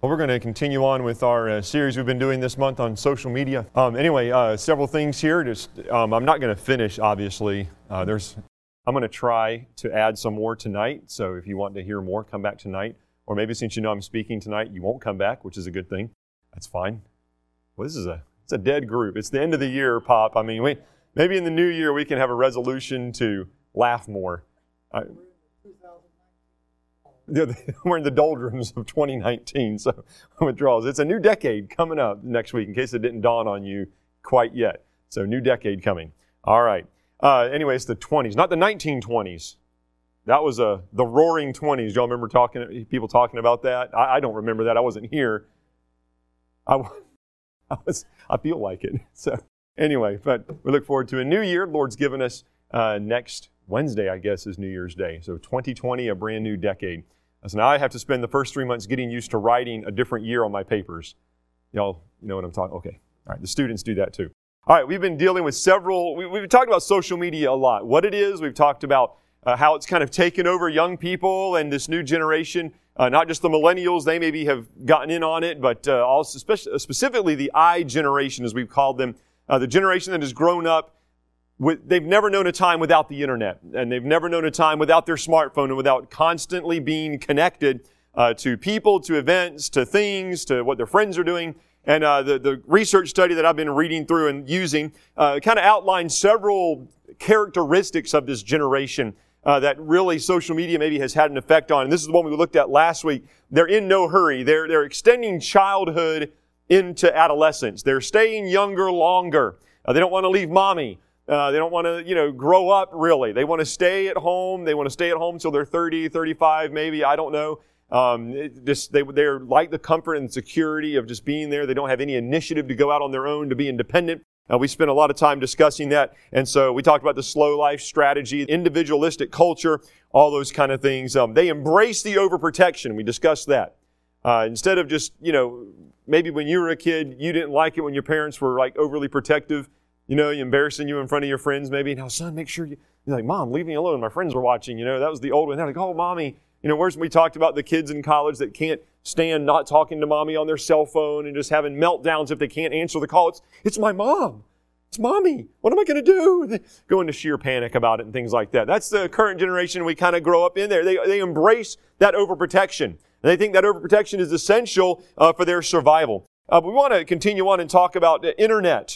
Well, we're going to continue on with our series we've been doing this month on social media. Several things here. I'm not going to finish, obviously. I'm going to try to add some more tonight. So if you want to hear more, come back tonight. Or maybe since you know I'm speaking tonight, you won't come back, which is a good thing. That's fine. Well, it's a dead group. It's the end of the year, Pop. I mean, maybe in the new year we can have a resolution to laugh more. We're in the doldrums of 2019, so withdrawals. It's a new decade coming up next week, in case it didn't dawn on you quite yet. So new decade coming. All right. Anyway, it's the 20s, not the 1920s. That was the roaring 20s. Y'all remember people talking about that? I don't remember that. I wasn't here. I feel like it. So anyway, but we look forward to a new year. Lord's given us next Wednesday, I guess, is New Year's Day. So 2020, a brand new decade. So now I have to spend the first 3 months getting used to writing a different year on my papers. Y'all know what I'm talking. Okay. All right. The students do that too. All right. We've been dealing with we've talked about social media a lot. What it is. We've talked about how it's kind of taken over young people and this new generation. Not just the millennials. They maybe have gotten in on it, but also specifically the I generation, as we've called them. The generation that has grown up. They've never known a time without the internet, and they've never known a time without their smartphone and without constantly being connected to people, to events, to things, to what their friends are doing. And the research study that I've been reading through and using kind of outlines several characteristics of this generation that really social media maybe has had an effect on. And this is the one we looked at last week. They're in no hurry. They're extending childhood into adolescence. They're staying younger longer. They don't want to leave mommy. They don't want to, grow up really. They want to stay at home. They want to stay at home till they're 30, 35 maybe. I don't know. They're like the comfort and security of just being there. They don't have any initiative to go out on their own, to be independent. We spent a lot of time discussing that. And so we talked about the slow life strategy, individualistic culture, all those kind of things. They embrace the overprotection. We discussed that. Instead of just, maybe when you were a kid, you didn't like it when your parents were like overly protective. Embarrassing you in front of your friends maybe. Now, son, make sure you're like, Mom, leave me alone. My friends were watching. That was the old one. They're like, oh, Mommy. We talked about the kids in college that can't stand not talking to Mommy on their cell phone and just having meltdowns if they can't answer the call. It's my mom. It's Mommy. What am I going to do? They go into sheer panic about it and things like that. That's the current generation we kind of grow up in there. They embrace that overprotection. And they think that overprotection is essential for their survival. We want to continue on and talk about the internet.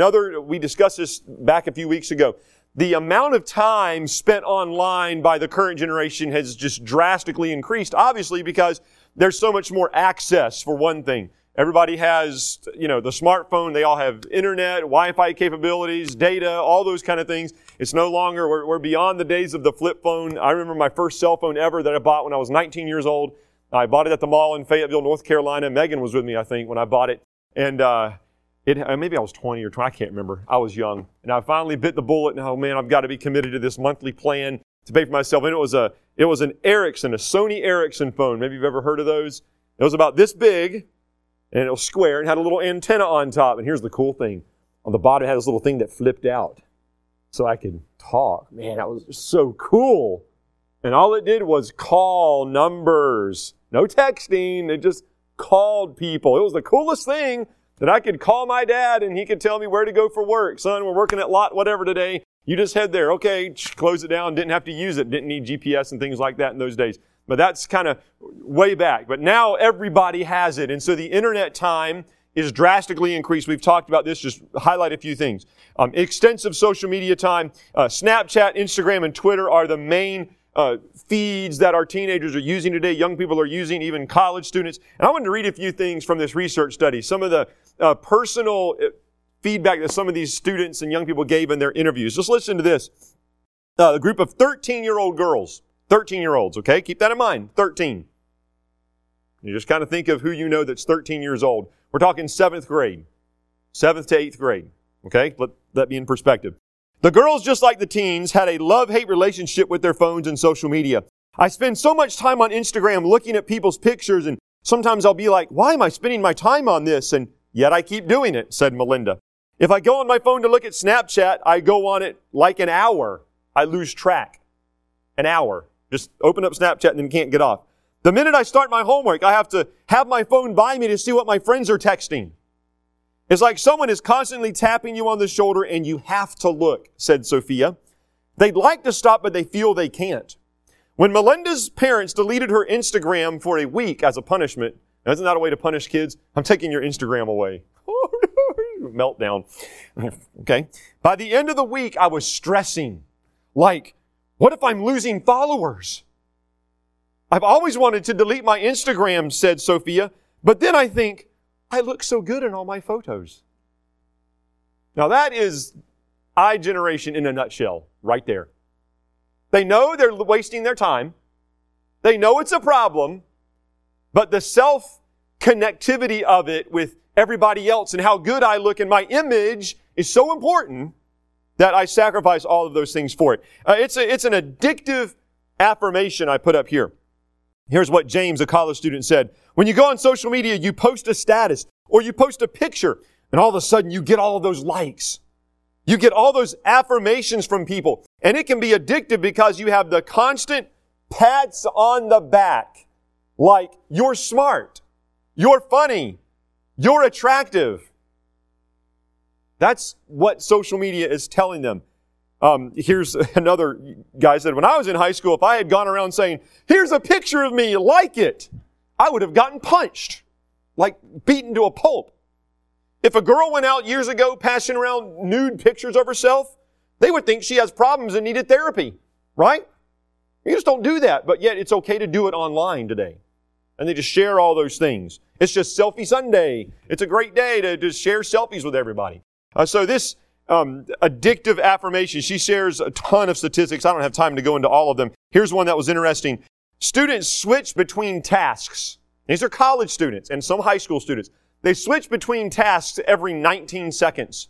We discussed this back a few weeks ago. The amount of time spent online by the current generation has just drastically increased, obviously, because there's so much more access, for one thing. Everybody has, the smartphone. They all have internet, Wi-Fi capabilities, data, all those kind of things. It's no longer, we're beyond the days of the flip phone. I remember my first cell phone ever that I bought when I was 19 years old. I bought it at the mall in Fayetteville, North Carolina. Megan was with me, I think, when I bought it. And maybe I was 20 or 20, I can't remember. I was young. And I finally bit the bullet, and oh man, I've got to be committed to this monthly plan to pay for myself. And it was an Ericsson, a Sony Ericsson phone. Maybe you've ever heard of those. It was about this big, and it was square, and had a little antenna on top. And here's the cool thing. On the bottom, it had this little thing that flipped out so I could talk. Man, that was so cool. And all it did was call numbers. No texting. It just called people. It was the coolest thing that I could call my dad and he could tell me where to go for work. Son, we're working at lot whatever today. You just head there. Okay, close it down. Didn't have to use it. Didn't need GPS and things like that in those days. But that's kind of way back. But now everybody has it. And so the internet time is drastically increased. We've talked about this. Just highlight a few things. Extensive social media time. Snapchat, Instagram, and Twitter are the main feeds that our teenagers are using today, young people are using, even college students. And I wanted to read a few things from this research study, some of the personal feedback that some of these students and young people gave in their interviews. Just listen to this. A group of 13-year-old girls, 13-year-olds, okay? Keep that in mind, 13. You just kind of think of who you know that's 13 years old. We're talking 7th grade, 7th to 8th grade, okay? Let that be in perspective. The girls, just like the teens, had a love-hate relationship with their phones and social media. I spend so much time on Instagram looking at people's pictures, and sometimes I'll be like, why am I spending my time on this? And yet I keep doing it, said Melinda. If I go on my phone to look at Snapchat, I go on it like an hour. I lose track. An hour. Just open up Snapchat and then can't get off. The minute I start my homework, I have to have my phone by me to see what my friends are texting. It's like someone is constantly tapping you on the shoulder and you have to look, said Sophia. They'd like to stop, but they feel they can't. When Melinda's parents deleted her Instagram for a week as a punishment, now, isn't that a way to punish kids? I'm taking your Instagram away. Meltdown. Okay. By the end of the week, I was stressing. Like, what if I'm losing followers? I've always wanted to delete my Instagram, said Sophia, but then I think, I look so good in all my photos. Now that is iGeneration in a nutshell, right there. They know they're wasting their time. They know it's a problem, but the self-connectivity of it with everybody else and how good I look in my image is so important that I sacrifice all of those things for it. It's an addictive affirmation I put up here. Here's what James, a college student, said. When you go on social media, you post a status or you post a picture, and all of a sudden you get all of those likes. You get all those affirmations from people. And it can be addictive because you have the constant pats on the back. Like, you're smart. You're funny. You're attractive. That's what social media is telling them. Here's another guy said, when I was in high school, if I had gone around saying, here's a picture of me, like it, I would have gotten punched, like beaten to a pulp. If a girl went out years ago passing around nude pictures of herself, they would think she has problems and needed therapy, right? You just don't do that, but yet it's okay to do it online today. And they just share all those things. It's just Selfie Sunday. It's a great day to just share selfies with everybody. So this addictive affirmation, she shares a ton of statistics. I don't have time to go into all of them. Here's one that was interesting. Students switch between tasks. These are college students and some high school students. They switch between tasks every 19 seconds.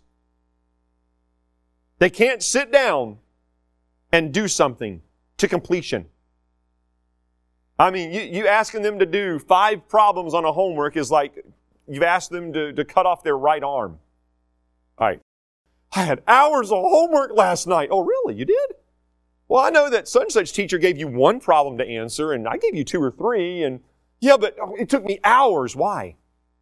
They can't sit down and do something to completion. I mean, you asking them to do 5 problems on a homework is like you've asked them to cut off their right arm. All right. I had hours of homework last night. Oh, really? You did? Well, I know that such and such teacher gave you 1 problem to answer, and I gave you 2 or 3, and yeah, but it took me hours. Why?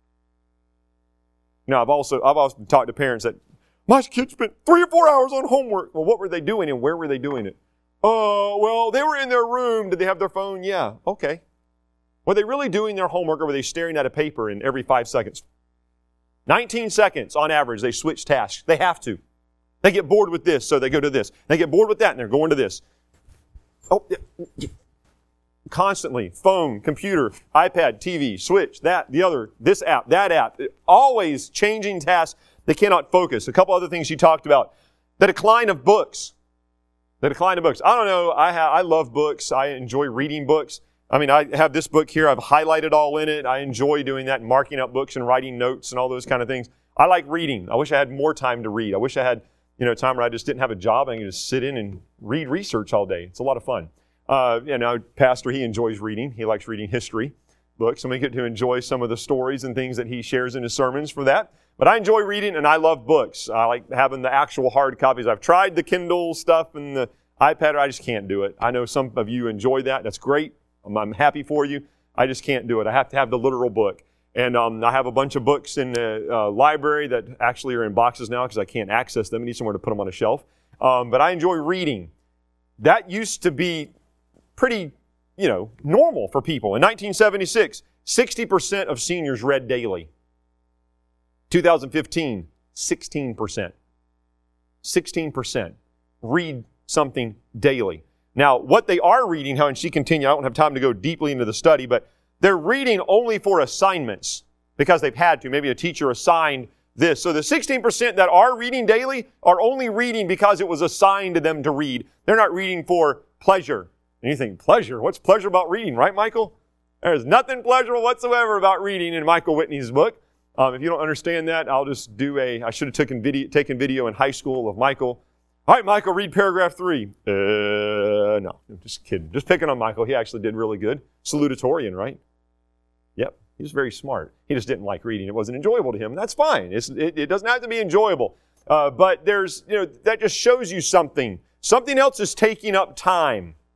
Now, I've also talked to parents that my kid spent 3 or 4 hours on homework. Well, what were they doing, and where were they doing it? Oh, well, they were in their room. Did they have their phone? Yeah. Okay. Were they really doing their homework, or were they staring at a paper in every 5 seconds? 19 seconds on average, they switch tasks. They have to. They get bored with this, so they go to this. They get bored with that, and they're going to this. Oh, constantly. Phone, computer, iPad, TV, switch, that, the other, this app, that app. Always changing tasks. They cannot focus. A couple other things you talked about. The decline of books. The decline of books. I don't know. I love books. I enjoy reading books. I mean, I have this book here. I've highlighted all in it. I enjoy doing that and marking up books and writing notes and all those kind of things. I like reading. I wish I had more time to read. I wish I had, time where I just didn't have a job and I could just sit in and read research all day. It's a lot of fun. Pastor, he enjoys reading. He likes reading history books, and we get to enjoy some of the stories and things that he shares in his sermons for that. But I enjoy reading, and I love books. I like having the actual hard copies. I've tried the Kindle stuff and the iPad. I just can't do it. I know some of you enjoy that. That's great. I'm happy for you. I just can't do it. I have to have the literal book. And I have a bunch of books in the library that actually are in boxes now because I can't access them. I need somewhere to put them on a shelf. But I enjoy reading. That used to be pretty, normal for people. In 1976, 60% of seniors read daily. 2015, 16%. 16% read something daily. Now, what they are reading, and she continued, I don't have time to go deeply into the study, but they're reading only for assignments because they've had to. Maybe a teacher assigned this. So the 16% that are reading daily are only reading because it was assigned to them to read. They're not reading for pleasure. And you think, pleasure? What's pleasure about reading, right, Michael? There's nothing pleasurable whatsoever about reading in Michael Whitney's book. If you don't understand that, I'll just I should have taken video in high school of Michael. All right, Michael, read paragraph 3. No, I'm just kidding. Just picking on Michael. He actually did really good. Salutatorian, right? Yep, he was very smart. He just didn't like reading. It wasn't enjoyable to him. That's fine. It doesn't have to be enjoyable. But there's, that just shows you something. Something else is taking up time.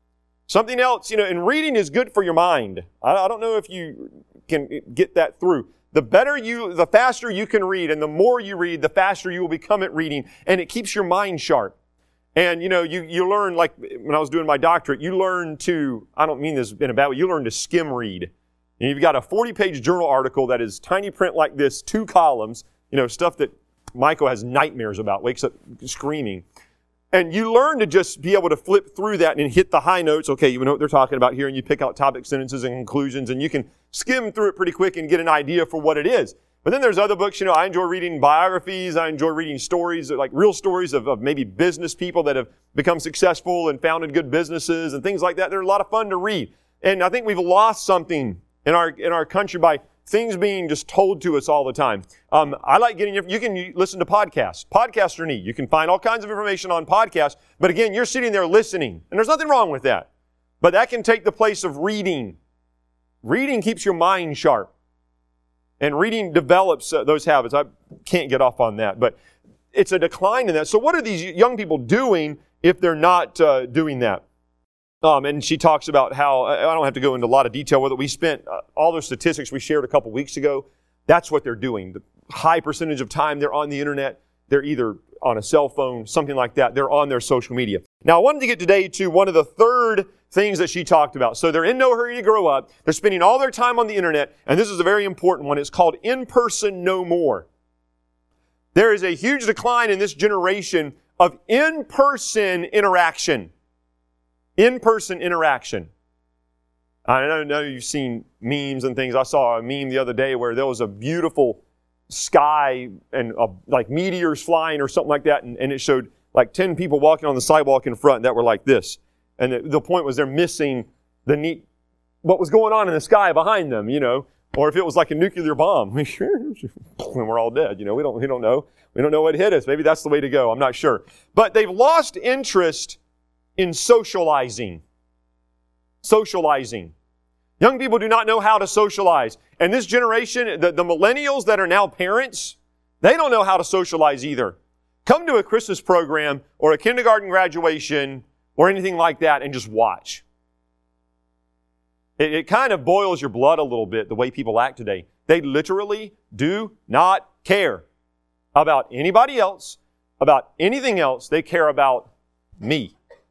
Something else, and reading is good for your mind. I don't know if you can get that through. The faster you can read, and the more you read, the faster you will become at reading, and it keeps your mind sharp. And, you learn, like when I was doing my doctorate, you learn to, I don't mean this in a bad way, you learn to skim read. And you've got a 40-page journal article that is tiny print like this, 2 columns, stuff that Michael has nightmares about, wakes up screaming. And you learn to just be able to flip through that and hit the high notes. Okay, you know what they're talking about here, and you pick out topic sentences and conclusions, and you can skim through it pretty quick and get an idea for what it is. But then there's other books, I enjoy reading biographies, I enjoy reading stories, like real stories of maybe business people that have become successful and founded good businesses and things like that. They're a lot of fun to read. And I think we've lost something in our country by things being just told to us all the time. I like you can listen to podcasts. Podcasts are neat. You can find all kinds of information on podcasts. But again, you're sitting there listening. And there's nothing wrong with that. But that can take the place of reading. Reading keeps your mind sharp. And reading develops those habits. I can't get off on that. But it's a decline in that. So what are these young people doing if they're not doing that? And she talks about how, I don't have to go into a lot of detail with it. We spent all those statistics we shared a couple weeks ago. That's what they're doing. The high percentage of time they're on the internet. They're either on a cell phone, something like that. They're on their social media. Now, I wanted to get today to one of the third things that she talked about. So they're in no hurry to grow up. They're spending all their time on the internet. And this is a very important one. It's called In Person No More. There is a huge decline in this generation of in-person interaction. In-person interaction. I know you've seen memes and things. I saw a meme the other day where there was a beautiful sky and like meteors flying or something like that, and it showed like 10 people walking on the sidewalk in front that were like this. And the point was they're missing what was going on in the sky behind them, or if it was like a nuclear bomb. We're all dead, we don't know. We don't know what hit us. Maybe that's the way to go. I'm not sure. But they've lost interest in socializing. Socializing. Young people do not know how to socialize. And this generation, the millennials that are now parents, they don't know how to socialize either. Come to a Christmas program or a kindergarten graduation or anything like that and just watch. It kind of boils your blood a little bit, the way people act today. They literally do not care about anybody else, about anything else. They care about me.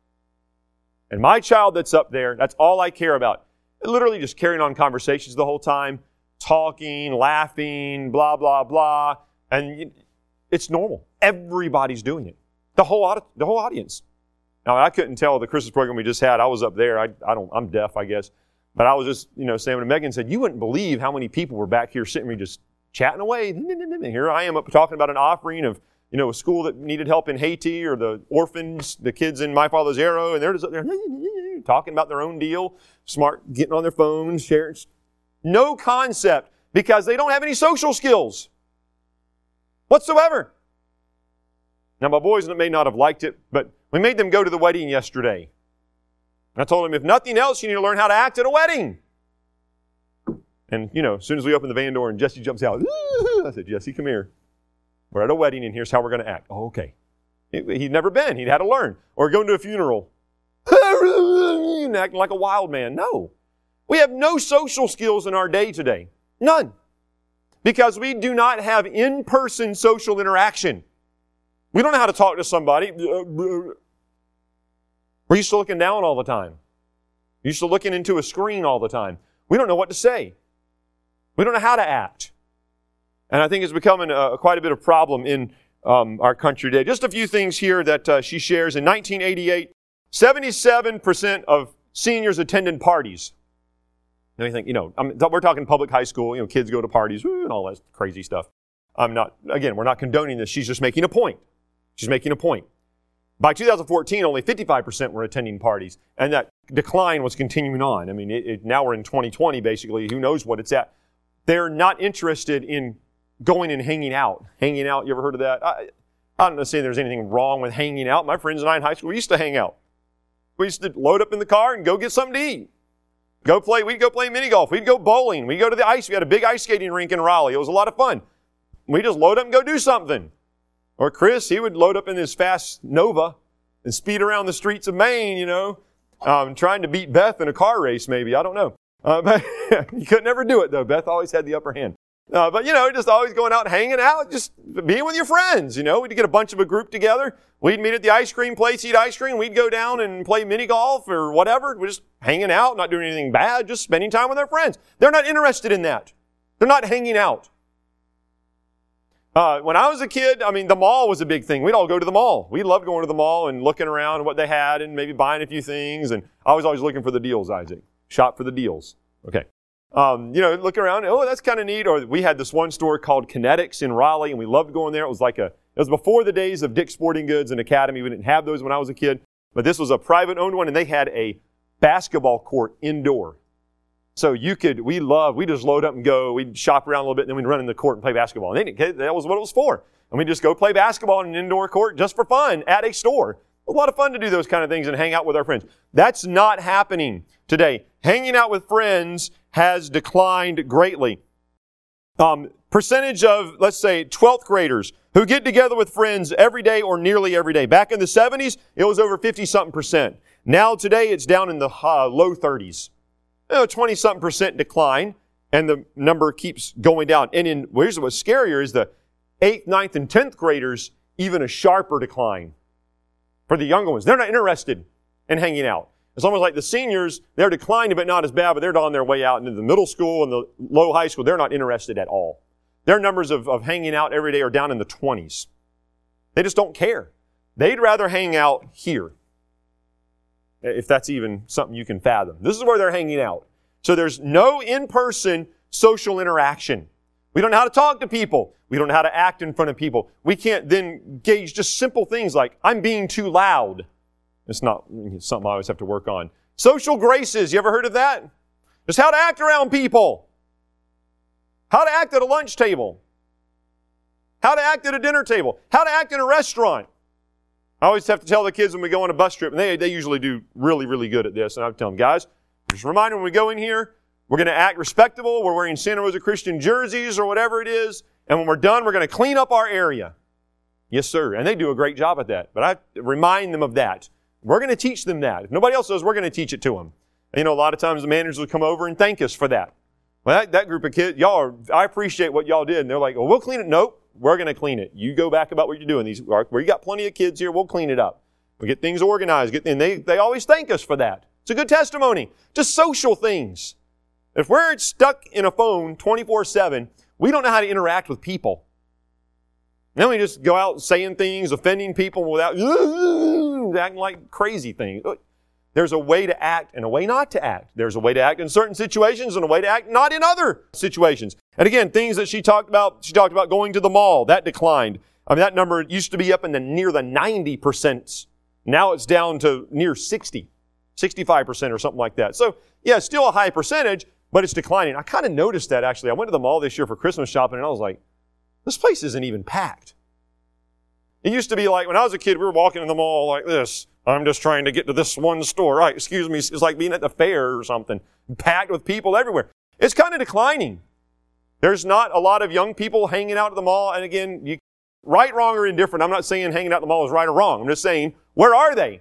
And my child that's up there, that's all I care about. Literally just carrying on conversations the whole time, talking, laughing, blah, blah, blah. And it's normal. Everybody's doing it. The whole audience. Now, I couldn't tell the Christmas program we just had. I was up there. I'm deaf, I guess. But I was just, saying when Megan said, you wouldn't believe how many people were back here sitting me just chatting away. And here I am up talking about an offering of, a school that needed help in Haiti, or the orphans, the kids in My Father's Arrow, and they're just up there talking about their own deal, smart, getting on their phones, sharing. No concept, because they don't have any social skills whatsoever. Now, my boys may not have liked it, but we made them go to the wedding yesterday. I told them, if nothing else, you need to learn how to act at a wedding. And, as soon as we open the van door and Jesse jumps out, I said, Jesse, come here. We're at a wedding, and here's how we're going to act. Oh, okay. He'd never been. He'd had to learn. Or going to a funeral. Acting like a wild man. No. We have no social skills in our day today. None. Because we do not have in-person social interaction. We don't know how to talk to somebody. We're used to looking down all the time. We're used to looking into a screen all the time. We don't know what to say. We don't know how to act. And I think it's becoming quite a bit of problem in our country today. Just a few things here that she shares. In 1988, 77% of seniors attended parties. Now you think, we're talking public high school, kids go to parties, and all that crazy stuff. We're not condoning this. She's just making a point. She's making a point. By 2014, only 55% were attending parties, and that decline was continuing on. Now we're in 2020, basically. Who knows what it's at? They're not interested in going and hanging out. Hanging out, you ever heard of that? I'm not saying there's anything wrong with hanging out. My friends and I in high school, we used to hang out. We used to load up in the car and go get something to eat. We'd go play mini golf. We'd go bowling. We'd go to the ice. We had a big ice skating rink in Raleigh. It was a lot of fun. We just load up and go do something. Or Chris, he would load up in his fast Nova and speed around the streets of Maine, Trying to beat Beth in a car race, maybe. I don't know. But you could never do it, though. Beth always had the upper hand. But, just always going out, hanging out, just being with your friends, We'd get a bunch of a group together. We'd meet at the ice cream place, eat ice cream. We'd go down and play mini golf or whatever. We're just hanging out, not doing anything bad, just spending time with our friends. They're not interested in that. They're not hanging out. When I was a kid, the mall was a big thing. We'd all go to the mall. We loved going to the mall and looking around at what they had and maybe buying a few things. And I was always looking for the deals, Isaac. Shop for the deals. Okay. Look around. Oh, that's kind of neat. Or we had this one store called Kinetics in Raleigh, and we loved going there. It was before the days of Dick's Sporting Goods and Academy. We didn't have those when I was a kid. But this was a private owned one, and they had a basketball court indoor. So we just load up and go. We'd shop around a little bit, and then we'd run in the court and play basketball. And that was what it was for. And we'd just go play basketball in an indoor court just for fun at a store. A lot of fun to do those kind of things and hang out with our friends. That's not happening today. Hanging out with friends has declined greatly. Percentage of, let's say, 12th graders who get together with friends every day or nearly every day. Back in the 70s, it was over 50-something%. Now today, it's down in the low 30s. 20-something% decline, and the number keeps going down. And here's what's scarier is the 8th, 9th, and 10th graders, even a sharper decline. For the younger ones, they're not interested in hanging out. It's almost like the seniors, they're declining, but not as bad, but they're on their way out into the middle school and the low high school. They're not interested at all. Their numbers of hanging out every day are down in the 20s. They just don't care. They'd rather hang out here, if that's even something you can fathom. This is where they're hanging out. So there's no in-person social interaction. We don't know how to talk to people. We don't know how to act in front of people. We can't then gauge just simple things like, I'm being too loud. It's something I always have to work on. Social graces, you ever heard of that? Just how to act around people. How to act at a lunch table. How to act at a dinner table. How to act in a restaurant. I always have to tell the kids when we go on a bus trip, and they usually do really, really good at this, and I tell them, guys, just a reminder when we go in here, we're going to act respectable. We're wearing Santa Rosa Christian jerseys or whatever it is, and when we're done, we're going to clean up our area. Yes, sir, and they do a great job at that, but I remind them of that. We're going to teach them that. If nobody else does, we're going to teach it to them. And, a lot of times the managers will come over and thank us for that. Well, that group of kids, I appreciate what y'all did. And they're like, we'll clean it. Nope, we're going to clean it. You go back about what you're doing. Where you got plenty of kids here, we'll clean it up. We get things organized. And they always thank us for that. It's a good testimony. Just social things. If we're stuck in a phone 24/7, we don't know how to interact with people. Then we just go out saying things, offending people without acting like crazy things. There's a way to act and a way not to act. There's a way to act in certain situations and a way to act not in other situations. And again, things that she talked about going to the mall. That declined. That number used to be up in near the 90%. Now it's down to near 60, 65% or something like that. So, yeah, still a high percentage, but it's declining. I kind of noticed that, actually. I went to the mall this year for Christmas shopping, and I was like, this place isn't even packed. It used to be like when I was a kid, we were walking in the mall like this. I'm just trying to get to this one store. Right, excuse me, it's like being at the fair or something, packed with people everywhere. It's kind of declining. There's not a lot of young people hanging out at the mall. And again, right, wrong, or indifferent. I'm not saying hanging out at the mall is right or wrong. I'm just saying, where are they?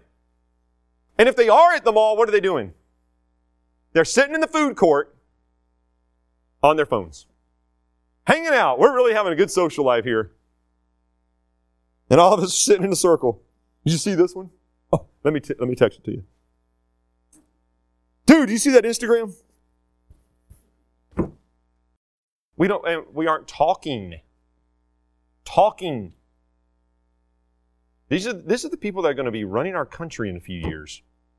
And if they are at the mall, what are they doing? They're sitting in the food court on their phones. Hanging out. We're really having a good social life here. And all of us sitting in a circle. Did you see this one? Oh, let me text it to you. Dude, do you see that Instagram? We aren't talking. These are the people that are going to be running our country in a few years.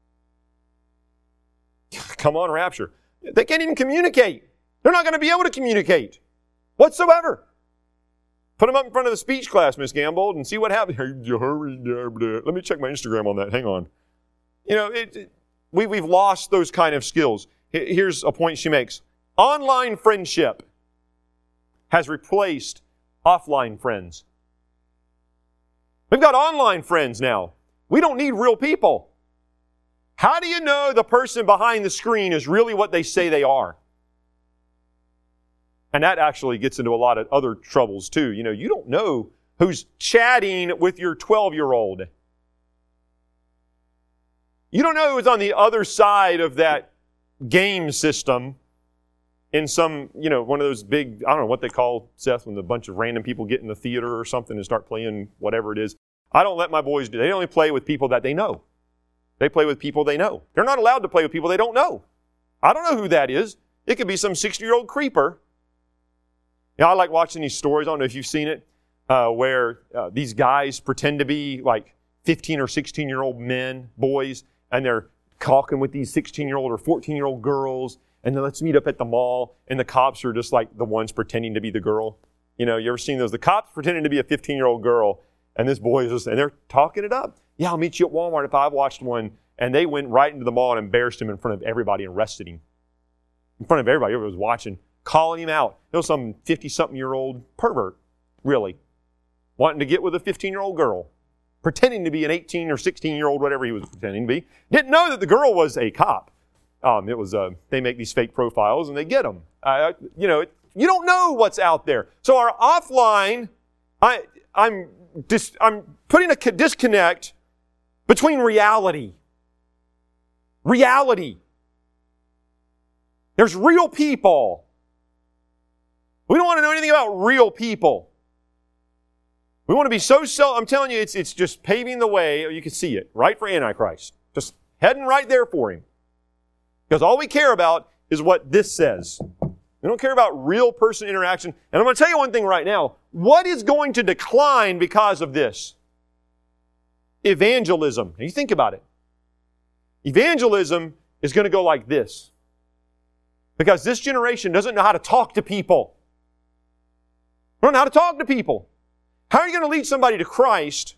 Come on, Rapture. They can't even communicate. They're not going to be able to communicate whatsoever. Put them up in front of the speech class, Miss Gambold, and see what happens. Let me check my Instagram on that. Hang on. We've lost those kind of skills. Here's a point she makes. Online friendship has replaced offline friends. We've got online friends now. We don't need real people. How do you know the person behind the screen is really what they say they are? And that actually gets into a lot of other troubles too. You don't know who's chatting with your 12-year-old. You don't know who's on the other side of that game system in some, one of those big, I don't know what they call, Seth, when a bunch of random people get in the theater or something and start playing whatever it is. I don't let my boys do. They only play with people that they know. They play with people they know. They're not allowed to play with people they don't know. I don't know who that is. It could be some 60-year-old creeper. I like watching these stories. I don't know if you've seen it, where these guys pretend to be like 15 or 16-year-old men, boys, and they're talking with these 16-year-old or 14-year-old girls, and then let's meet up at the mall, and the cops are just like the ones pretending to be the girl. You ever seen those? The cops pretending to be a 15-year-old girl, and this boy is just, and they're talking it up. Yeah, I'll meet you at Walmart if I've watched one. And they went right into the mall and embarrassed him in front of everybody and arrested him. In front of everybody. Everybody was watching, calling him out. It was some 50-something-year-old pervert, really, wanting to get with a 15-year-old girl, pretending to be an 18 or 16-year-old, whatever he was pretending to be. Didn't know that the girl was a cop. They make these fake profiles and they get them. You don't know what's out there. So our offline, I'm putting a disconnect between reality. Reality. There's real people. We don't want to know anything about real people. We want to be I'm telling you, it's just paving the way, you can see it, right, for Antichrist. Just heading right there for him. Because all we care about is what this says. We don't care about real person interaction. And I'm going to tell you one thing right now. What is going to decline because of this? Evangelism. Now you think about it. Evangelism is going to go like this. Because this generation doesn't know how to talk to people. They don't know how to talk to people. How are you going to lead somebody to Christ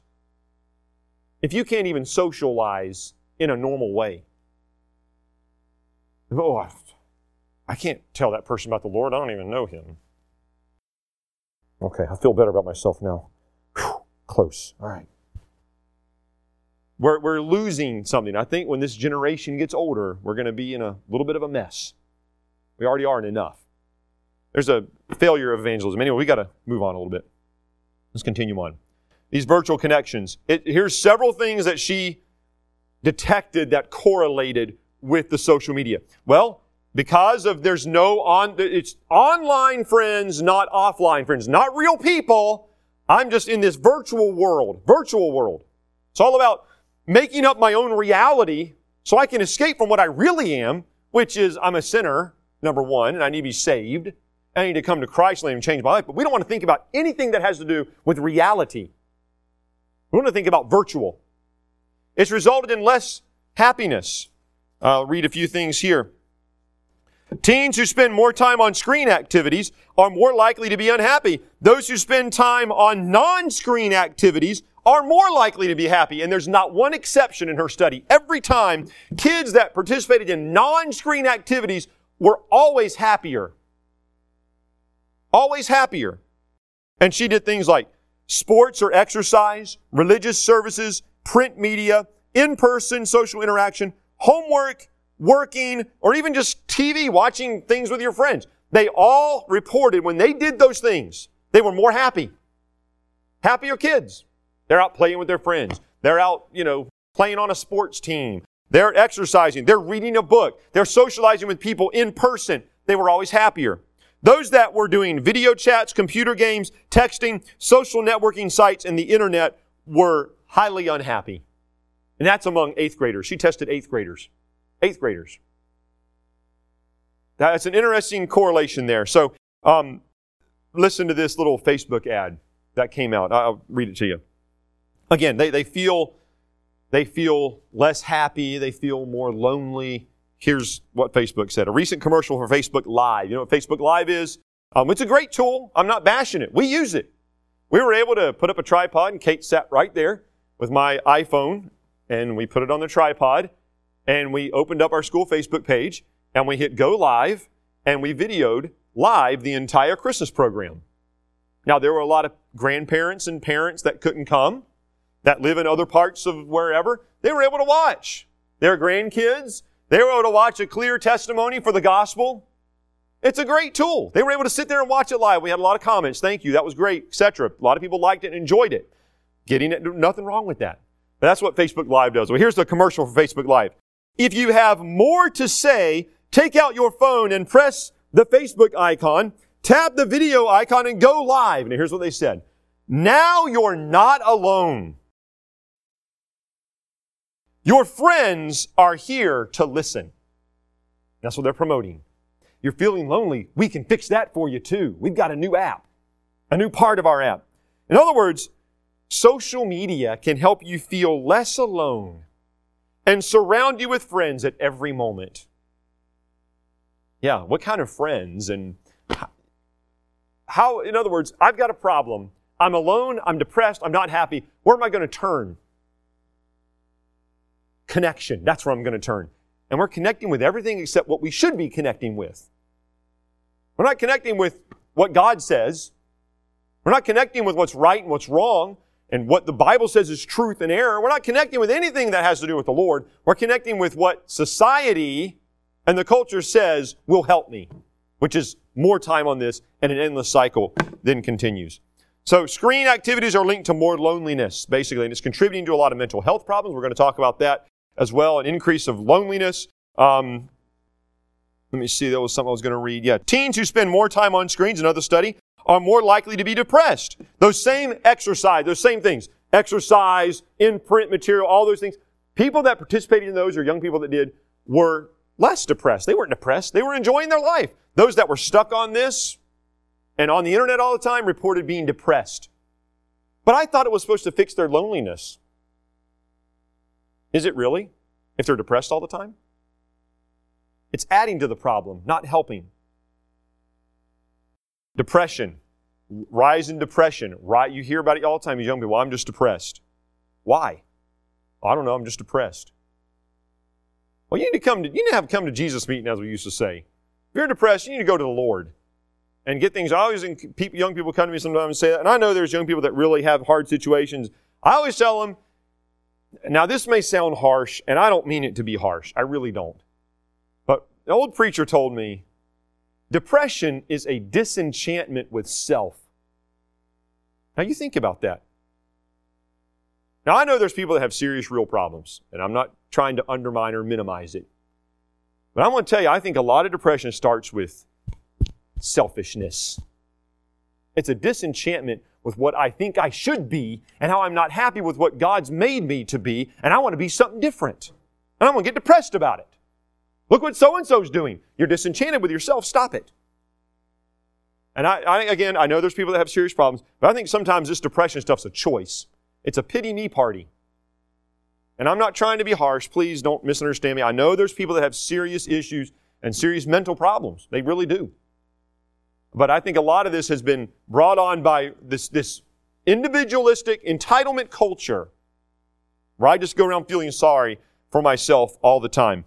if you can't even socialize in a normal way? Oh, I can't tell that person about the Lord. I don't even know him. Okay, I feel better about myself now. Whew, close. All right. We're losing something. I think when this generation gets older, we're going to be in a little bit of a mess. We already aren't enough. There's a failure of evangelism. Anyway, we got to move on a little bit. Let's continue on. These virtual connections. Here's several things that she detected that correlated with the social media. Well, because of it's online friends, not offline friends, not real people. I'm just in this virtual world. It's all about making up my own reality so I can escape from what I really am, which is I'm a sinner, number one, and I need to be saved. I need to come to Christ and change my life. But we don't want to think about anything that has to do with reality. We want to think about virtual. It's resulted in less happiness. I'll read a few things here. Teens who spend more time on screen activities are more likely to be unhappy. Those who spend time on non-screen activities are more likely to be happy. And there's not one exception in her study. Every time, kids that participated in non-screen activities were always happier. Always happier. And she did things like sports or exercise, religious services, print media, in-person social interaction, homework, working, or even just TV, watching things with your friends. They all reported when they did those things, they were more happy. Happier kids. They're out playing with their friends. They're out, playing on a sports team. They're exercising. They're reading a book. They're socializing with people in person. They were always happier. Those that were doing video chats, computer games, texting, social networking sites, and the internet were highly unhappy. And that's among 8th graders. She tested 8th graders. 8th graders. That's an interesting correlation there. So, listen to this little Facebook ad that came out. I'll read it to you. Again, they feel less happy. They feel more lonely. Here's what Facebook said. A recent commercial for Facebook Live. You know what Facebook Live is? It's a great tool. I'm not bashing it. We use it. We were able to put up a tripod, and Kate sat right there with my iPhone, and we put it on the tripod, and we opened up our school Facebook page, and we hit Go Live, and we videoed live the entire Christmas program. Now, there were a lot of grandparents and parents that couldn't come, that live in other parts of wherever. They were able to watch. Their grandkids, they were able to watch a clear testimony for the gospel. It's a great tool. They were able to sit there and watch it live. We had a lot of comments. Thank you. That was great, etc. A lot of people liked it and enjoyed it. Getting it, nothing wrong with that. But that's what Facebook Live does. Well, here's the commercial for Facebook Live. If you have more to say, take out your phone and press the Facebook icon, tap the video icon and go live. And here's what they said. Now you're not alone. Your friends are here to listen. That's what they're promoting. You're feeling lonely. We can fix that for you too. We've got a new app, a new part of our app. In other words, social media can help you feel less alone and surround you with friends at every moment. Yeah, what kind of friends and how, in other words, I've got a problem. I'm alone, I'm depressed, I'm not happy. Where am I going to turn? Connection. That's where I'm going to turn. And we're connecting with everything except what we should be connecting with. We're not connecting with what God says. We're not connecting with what's right and what's wrong and what the Bible says is truth and error. We're not connecting with anything that has to do with the Lord. We're connecting with what society and the culture says will help me, which is more time on this and an endless cycle then continues. So screen activities are linked to more loneliness, basically, and it's contributing to a lot of mental health problems. We're going to talk about that as well, an increase of loneliness. Let me see, that was something I was going to read. Yeah, teens who spend more time on screens, another study, are more likely to be depressed. Those same exercise, those same things, exercise, in-print material, all those things, people that participated in those, or young people that did, were less depressed. They weren't depressed. They were enjoying their life. Those that were stuck on this and on the internet all the time reported being depressed. But I thought it was supposed to fix their loneliness. Is it really? If they're depressed all the time? It's adding to the problem, not helping. Depression. Rise in depression. Right? You hear about it all the time, you young people. I'm just depressed. Why? I don't know, I'm just depressed. Well, you need to have come to Jesus meeting, as we used to say. If you're depressed, you need to go to the Lord and get things. I always, young people come to me sometimes and say that, and I know there's young people that really have hard situations. I always tell them, now this may sound harsh, and I don't mean it to be harsh. I really don't. But an old preacher told me, depression is a disenchantment with self. Now you think about that. Now I know there's people that have serious, real problems, and I'm not trying to undermine or minimize it. But I want to tell you, I think a lot of depression starts with selfishness. It's a disenchantment with what I think I should be and how I'm not happy with what God's made me to be, and I want to be something different. And I'm going to get depressed about it. Look what so-and-so's doing. You're disenchanted with yourself. Stop it. And I know there's people that have serious problems, but I think sometimes this depression stuff's a choice. It's a pity-me party. And I'm not trying to be harsh. Please don't misunderstand me. I know there's people that have serious issues and serious mental problems. They really do. But I think a lot of this has been brought on by this individualistic entitlement culture where I just go around feeling sorry for myself all the time.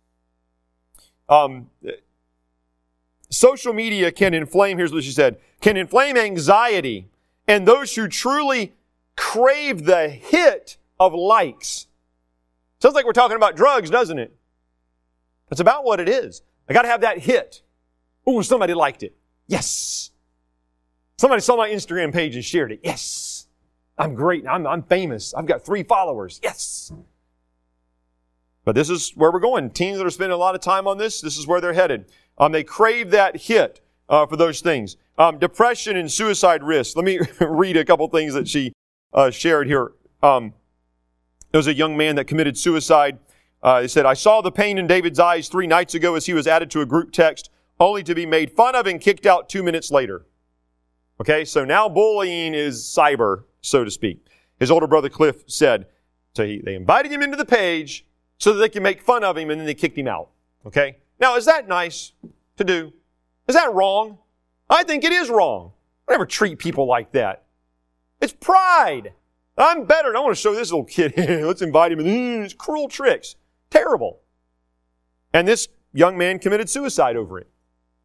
Social media can inflame, here's what she said, can inflame anxiety, and those who truly crave the hit of likes. Sounds like we're talking about drugs, doesn't it? It's about what it is. I got to have that hit. Ooh, somebody liked it. Yes. Somebody saw my Instagram page and shared it. Yes. I'm great. I'm famous. I've got 3 followers. Yes. But this is where we're going. Teens that are spending a lot of time on this is where they're headed. They crave that hit for those things. Depression and suicide risk. Let me read a couple things that she shared here. There was a young man that committed suicide. He said, I saw the pain in David's eyes 3 nights ago as he was added to a group text, only to be made fun of and kicked out 2 minutes later. Okay, so now bullying is cyber, so to speak. His older brother Cliff said, they invited him into the page so that they could make fun of him, and then they kicked him out. Okay? Now, is that nice to do? Is that wrong? I think it is wrong. Don't ever treat people like that. It's pride. I'm better. I want to show this little kid. Let's invite him in. It's cruel tricks. Terrible. And this young man committed suicide over it.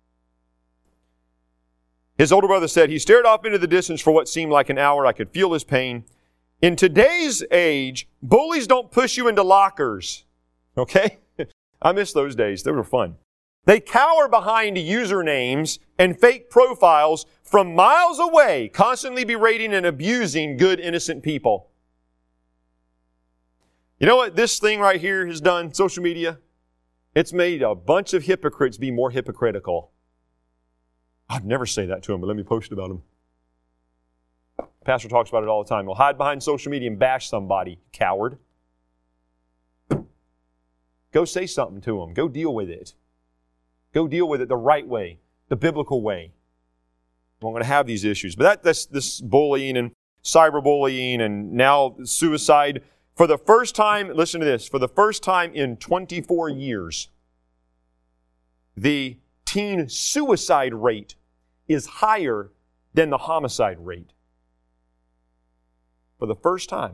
His older brother said, he stared off into the distance for what seemed like an hour. I could feel his pain. In today's age, bullies don't push you into lockers. Okay? I miss those days. They were fun. They cower behind usernames and fake profiles from miles away, constantly berating and abusing good, innocent people. You know what this thing right here has done, social media? It's made a bunch of hypocrites be more hypocritical. I'd never say that to him, but let me post about him. Pastor talks about it all the time. He'll hide behind social media and bash somebody. Coward. Go say something to them. Go deal with it. Go deal with it the right way, the biblical way. We're going to have these issues. But that's this bullying and cyberbullying and now suicide. For the first time, listen to this, for the first time in 24 years, the teen suicide rate is higher than the homicide rate. For the first time,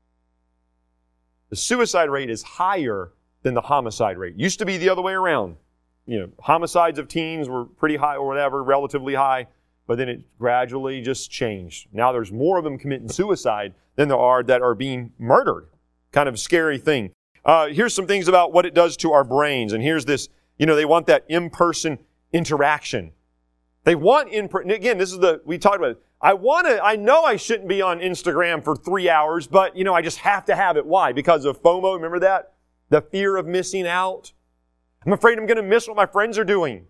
the suicide rate is higher than the homicide rate. Used to be the other way around. You know, homicides of teens were pretty high or whatever, relatively high, but then it gradually just changed. Now there's more of them committing suicide than there are that are being murdered. Kind of a scary thing. Here's some things about what it does to our brains. And here's this, they want that in-person interaction. They want again, this is we talked about it. I know I shouldn't be on Instagram for 3 hours, but, I just have to have it. Why? Because of FOMO, remember that? The fear of missing out. I'm afraid I'm going to miss what my friends are doing.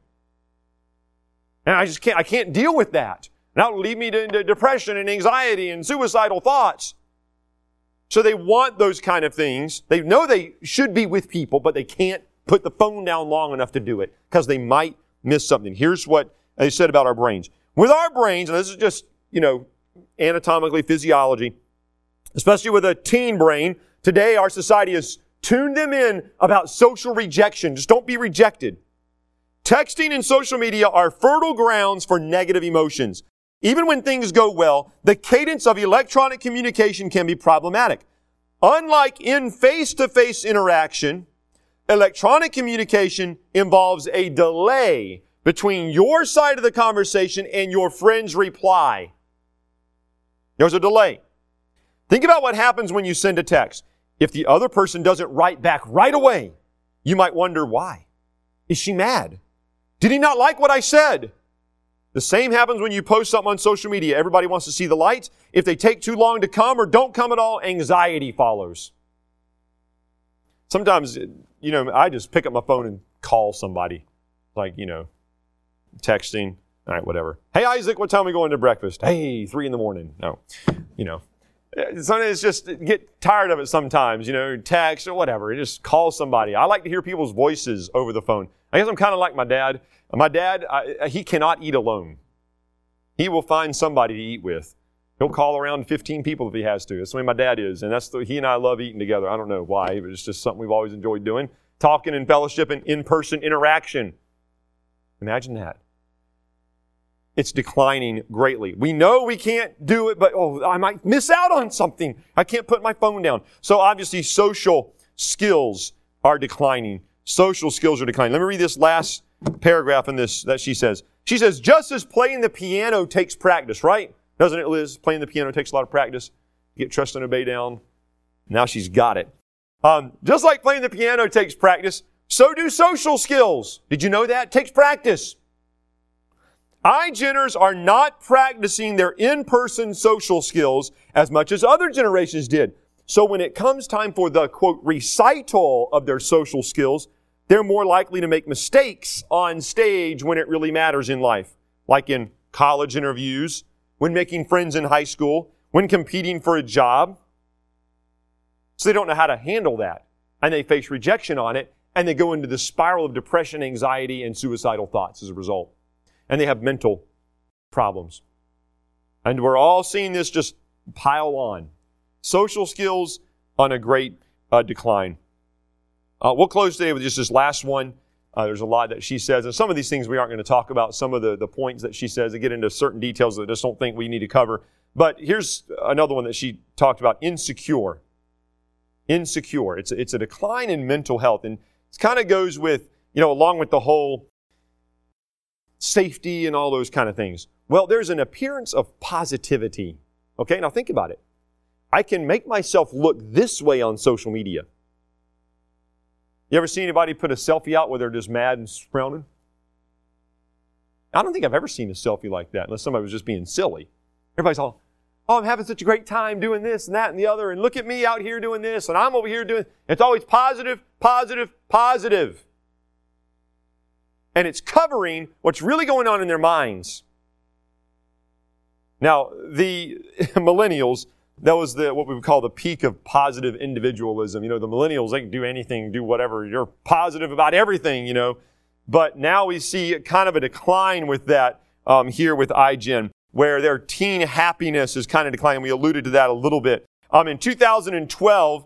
And I can't deal with that. And that will lead me into depression and anxiety and suicidal thoughts. So they want those kind of things. They know they should be with people, but they can't put the phone down long enough to do it because they might miss something. Here's what they said about our brains. With our brains, and this is just, anatomically, physiology, especially with a teen brain, today our society has tuned them in about social rejection. Just don't be rejected. Texting and social media are fertile grounds for negative emotions. Even when things go well, the cadence of electronic communication can be problematic. Unlike in face-to-face interaction, electronic communication involves a delay between your side of the conversation and your friend's reply. There's a delay. Think about what happens when you send a text. If the other person doesn't write back right away, you might wonder why. Is she mad? Did he not like what I said? The same happens when you post something on social media. Everybody wants to see the lights. If they take too long to come or don't come at all, anxiety follows. Sometimes, I just pick up my phone and call somebody. Texting. All right, whatever. Hey, Isaac, what time are we going to breakfast? Hey, 3 a.m. No, Sometimes just get tired of it sometimes, text or whatever. Just call somebody. I like to hear people's voices over the phone. I guess I'm kind of like my dad. My dad, he cannot eat alone. He will find somebody to eat with. He'll call around 15 people if he has to. That's the way my dad is. And he and I love eating together. I don't know why, but it's just something we've always enjoyed doing. Talking and fellowship and in-person interaction. Imagine that. It's declining greatly. We know we can't do it, but I might miss out on something. I can't put my phone down. So obviously social skills are declining. Social skills are declining. Let me read this last paragraph in this that she says. She says, just as playing the piano takes practice, right? Doesn't it, Liz? Playing the piano takes a lot of practice. Get trust and obey down. Now she's got it. Just like playing the piano takes practice, so do social skills. Did you know that? It takes practice. iGeners are not practicing their in-person social skills as much as other generations did. So when it comes time for the, quote, recital of their social skills, they're more likely to make mistakes on stage when it really matters in life, like in college interviews, when making friends in high school, when competing for a job. So they don't know how to handle that, and they face rejection on it, and they go into the spiral of depression, anxiety, and suicidal thoughts as a result. And they have mental problems. And we're all seeing this just pile on. Social skills on a great decline. We'll close today with just this last one. There's a lot that she says, and some of these things we aren't going to talk about. Some of the points that she says, they get into certain details that I just don't think we need to cover. But here's another one that she talked about, insecure. Insecure. It's a decline in mental health, and it kind of goes with, along with the whole safety and all those kind of things. Well, there's an appearance of positivity. Okay, now think about it. I can make myself look this way on social media. You ever see anybody put a selfie out where they're just mad and frowning? I don't think I've ever seen a selfie like that, unless somebody was just being silly. Everybody's all, Oh, I'm having such a great time doing this and that and the other, and look at me out here doing this, and I'm over here doing... It's always positive, positive, positive. And it's covering what's really going on in their minds. Now, the millennials, that was what we would call the peak of positive individualism. You know, the millennials, they can do anything, do whatever. You're positive about everything, you know. But now we see kind of a decline with that here with iGen, where their teen happiness is kind of declining. We alluded to that a little bit. In 2012,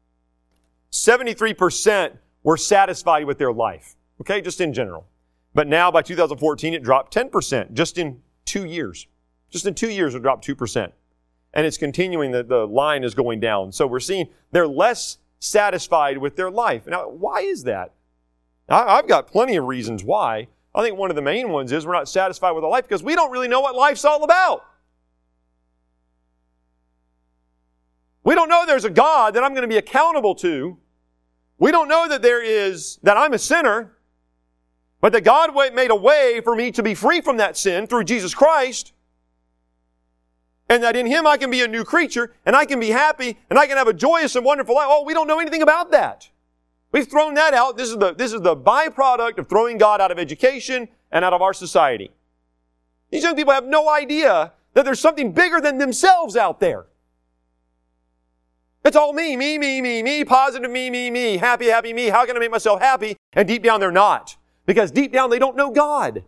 73% were satisfied with their life, okay, just in general. But now by 2014, it dropped 10%, just in 2 years. Just in 2 years, it dropped 2%. And it's continuing, the line is going down. So we're seeing they're less satisfied with their life. Now, why is that? I've got plenty of reasons why. I think one of the main ones is we're not satisfied with our life because we don't really know what life's all about. We don't know there's a God that I'm going to be accountable to. We don't know that I'm a sinner, but that God made a way for me to be free from that sin through Jesus Christ. And that in Him I can be a new creature, and I can be happy, and I can have a joyous and wonderful life. Oh, we don't know anything about that. We've thrown that out. This is the byproduct of throwing God out of education and out of our society. These young people have no idea that there's something bigger than themselves out there. It's all me, positive me, happy me. How can I make myself happy? And deep down they're not. Because deep down they don't know God.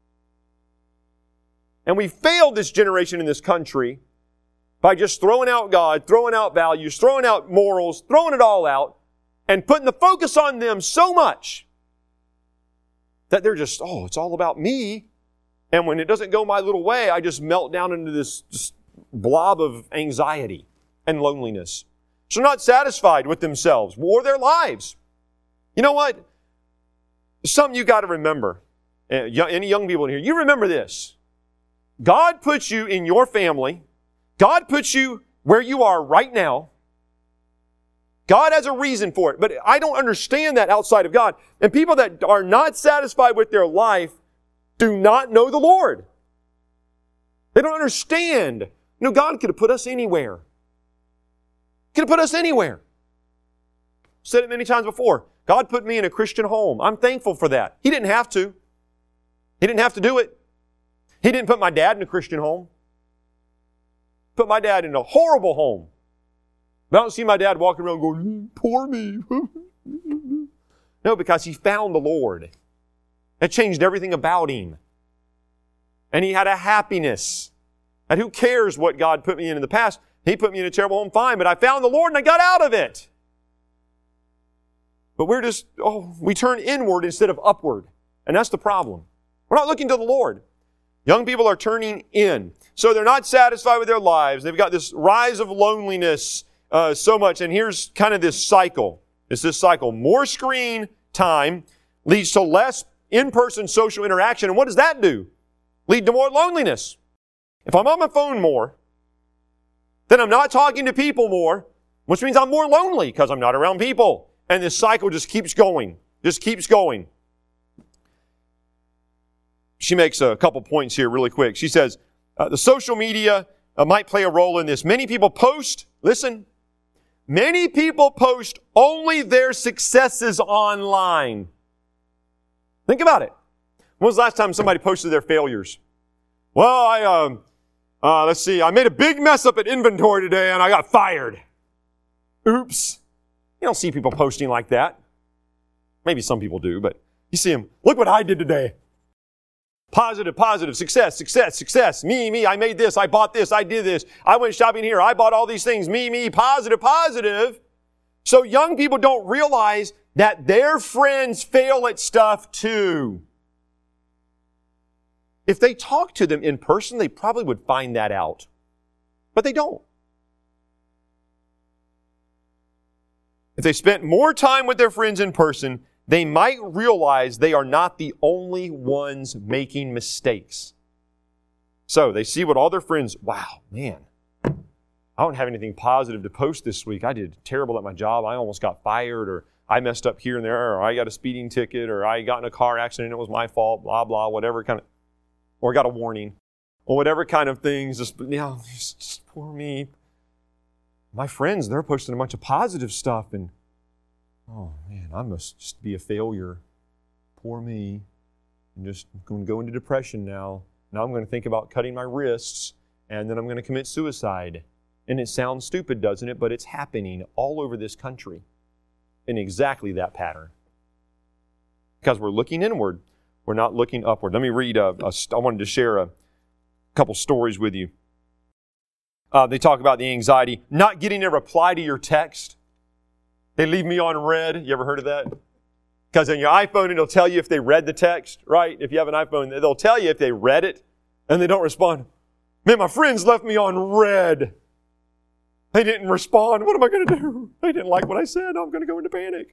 And we failed this generation in this country by just throwing out God, throwing out values, throwing out morals, throwing it all out, and putting the focus on them so much that they're just, it's all about me. And when it doesn't go my little way, I just melt down into this just blob of anxiety and loneliness. So they're not satisfied with themselves or their lives. You know what? Something you got to remember. Any young people in here, you remember this. God puts you in your family. God puts you where you are right now. God has a reason for it, but I don't understand that outside of God. And people that are not satisfied with their life do not know the Lord. They don't understand. You know, God could have put us anywhere. Could have put us anywhere. Said it many times before. God put me in a Christian home. I'm thankful for that. He didn't have to. He didn't have to do it. He didn't put my dad in a Christian home. Put my dad in a horrible home. But I don't see my dad walking around going, poor me. No, because he found the Lord. It changed everything about him. And he had a happiness. And who cares what God put me in the past? He put me in a terrible home, fine, but I found the Lord and I got out of it. But we turn inward instead of upward. And that's the problem. We're not looking to the Lord. Young people are turning in. So they're not satisfied with their lives. They've got this rise of loneliness so much. And here's kind of this cycle. It's this cycle. More screen time leads to less in-person social interaction. And what does that do? Lead to more loneliness. If I'm on my phone more, then I'm not talking to people more, which means I'm more lonely because I'm not around people. And this cycle just keeps going. Just keeps going. She makes a couple points here really quick. She says, the social media might play a role in this. Many people post only their successes online. Think about it. When was the last time somebody posted their failures? Well, let's see, I made a big mess up at inventory today and I got fired. Oops. You don't see people posting like that. Maybe some people do, but you see them. Look what I did today. Positive, success. Me, I made this, I bought this, I did this. I went shopping here, I bought all these things. Me, positive. So young people don't realize that their friends fail at stuff too. If they talk to them in person, they probably would find that out. But they don't. If they spent more time with their friends in person, they might realize they are not the only ones making mistakes. So they see what all their friends, wow, man, I don't have anything positive to post this week. I did terrible at my job. I almost got fired, or I messed up here and there, or I got a speeding ticket, or I got in a car accident and it was my fault, blah, blah, whatever kind of, or got a warning. or whatever kind of things. Just poor me. My friends, they're posting a bunch of positive stuff, and oh man, I must just be a failure. Poor me. I'm just going to go into depression now. Now I'm going to think about cutting my wrists, and then I'm going to commit suicide. And it sounds stupid, doesn't it? But it's happening all over this country in exactly that pattern. Because we're looking inward, we're not looking upward. Let me read, I wanted to share a couple stories with you. They talk about the anxiety, not getting a reply to your text. They leave me on read. You ever heard of that? Because on your iPhone, it'll tell you if they read the text, right? If you have an iPhone, they'll tell you if they read it and they don't respond. Man, my friends left me on read. They didn't respond. What am I going to do? They didn't like what I said. I'm going to go into panic.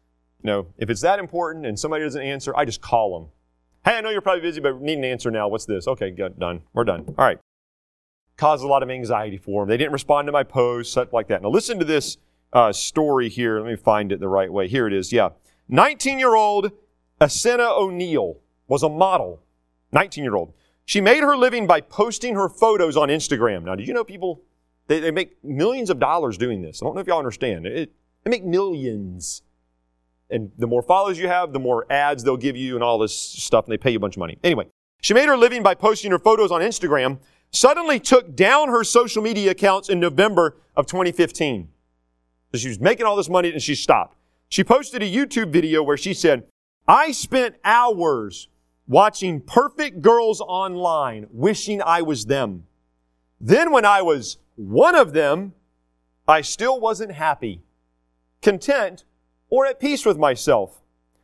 If it's that important and somebody doesn't answer, I just call them. Hey, I know you're probably busy, but need an answer now. What's this? Okay, good, done. We're done. All right. Caused a lot of anxiety for them. They didn't respond to my post, stuff like that. Now listen to this story here. Let me find it the right way. Here it is. Yeah. 19-year-old Asena O'Neill was a model. 19-year-old. She made her living by posting her photos on Instagram. Now, did you know people, they make millions of dollars doing this? I don't know if y'all understand. They make millions. And the more followers you have, the more ads they'll give you and all this stuff, and they pay you a bunch of money. Anyway, she made her living by posting her photos on Instagram, suddenly took down her social media accounts in November of 2015. So she was making all this money and she stopped. She posted a YouTube video where she said, I spent hours watching perfect girls online, wishing I was them. Then when I was one of them, I still wasn't happy, content, or at peace with myself.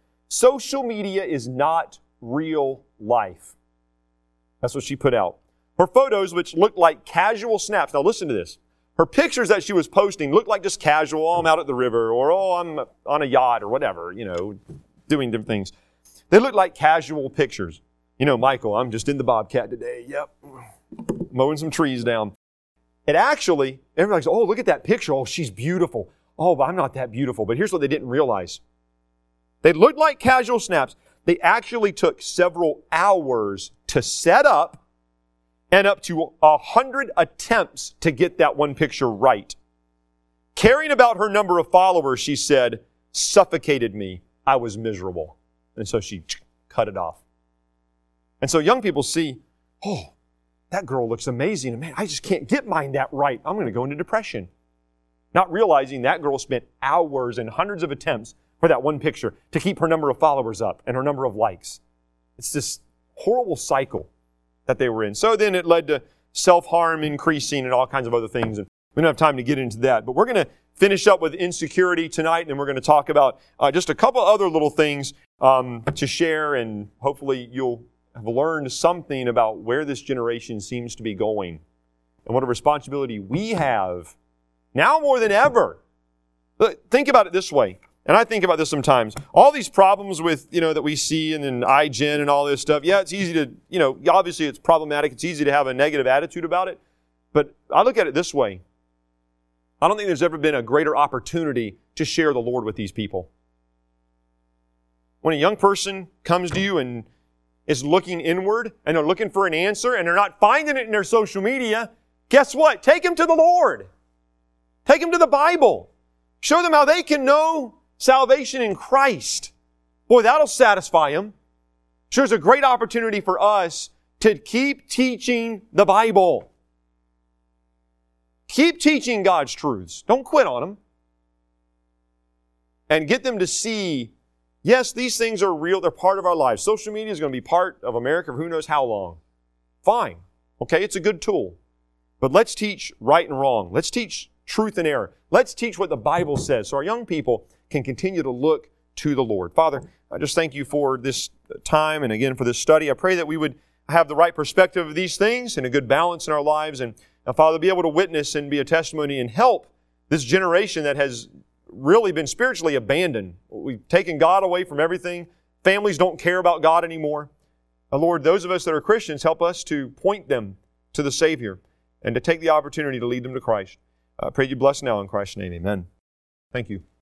Social media is not real life. That's what she put out. Her photos, which looked like casual snaps. Now listen to this. Her pictures that she was posting looked like just casual. Oh, I'm out at the river, or oh, I'm on a yacht, or whatever, doing different things. They looked like casual pictures. Michael, I'm just in the Bobcat today. Yep. Mowing some trees down. It actually, everybody's, oh, look at that picture. Oh, she's beautiful. Oh, but I'm not that beautiful. But here's what they didn't realize. They looked like casual snaps. They actually took several hours to set up and up to 100 attempts to get that one picture right. Caring about her number of followers, she said, suffocated me. I was miserable. And so she cut it off. And so young people see, oh, that girl looks amazing. And man, I just can't get mine that right. I'm going to go into depression. Not realizing that girl spent hours and hundreds of attempts for that one picture to keep her number of followers up and her number of likes. It's this horrible cycle that they were in. So then it led to self-harm increasing and all kinds of other things. And we don't have time to get into that. But we're going to finish up with insecurity tonight, and we're going to talk about just a couple other little things to share, and hopefully you'll have learned something about where this generation seems to be going and what a responsibility we have now more than ever. Think about it this way. And I think about this sometimes. All these problems with, that we see and then iGen and all this stuff. Yeah, it's easy to, obviously it's problematic. It's easy to have a negative attitude about it. But I look at it this way. I don't think there's ever been a greater opportunity to share the Lord with these people. When a young person comes to you and is looking inward and they're looking for an answer and they're not finding it in their social media, guess what? Take them to the Lord. Take them to the Bible. Show them how they can know salvation in Christ. Boy, that'll satisfy them. Sure, it's a great opportunity for us to keep teaching the Bible. Keep teaching God's truths. Don't quit on them. And get them to see, yes, these things are real. They're part of our lives. Social media is going to be part of America for who knows how long. Fine. Okay, it's a good tool. But let's teach right and wrong. Let's teach truth and error. Let's teach what the Bible says so our young people can continue to look to the Lord. Father, I just thank you for this time and again for this study. I pray that we would have the right perspective of these things and a good balance in our lives. And Father, be able to witness and be a testimony and help this generation that has really been spiritually abandoned. We've taken God away from everything. Families don't care about God anymore. Lord, those of us that are Christians, help us to point them to the Savior and to take the opportunity to lead them to Christ. I pray you bless now in Christ's name. Amen. Thank you.